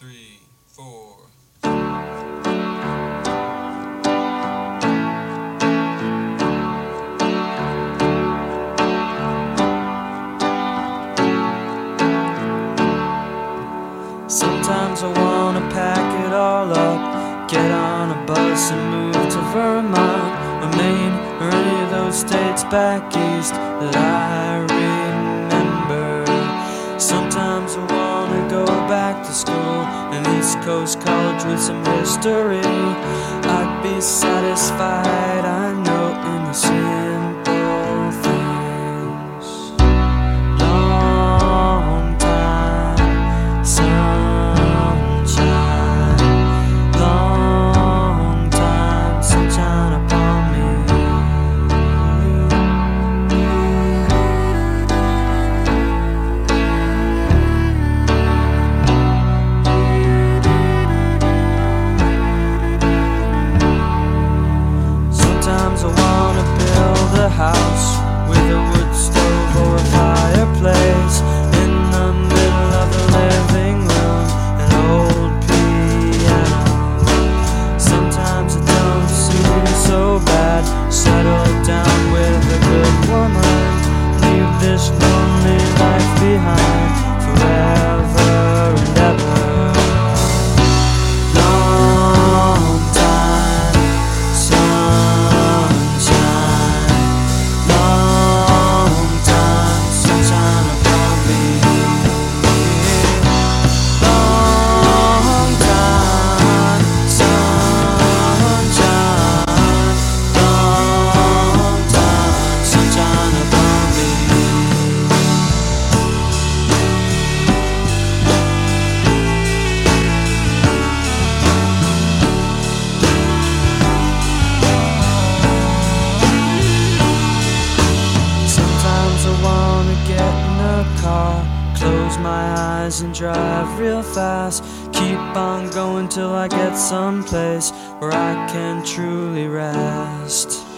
three, four. Sometimes I wanna pack it all up, get on a bus and move to Vermont or Maine or any of those states back east that I remember. Sometimes I wanna go back to school, an East Coast college with some history. I'd be satisfied, I know, in the simple things. Long time, sunshine, long time, sunshine upon me. Sometimes I wanna build a house with a wood stove or a fireplace in the middle of the living room, an old piano. Sometimes it don't seem so bad, settle down with a good woman, leave this lonely life behind forever and ever. Long time, sunshine, long time, sunshine upon me. Long time, sunshine, long time, sunshine upon me. Sometimes I wanna get in a car, close my eyes and drive real fast, keep on going till I get someplace where I can truly rest.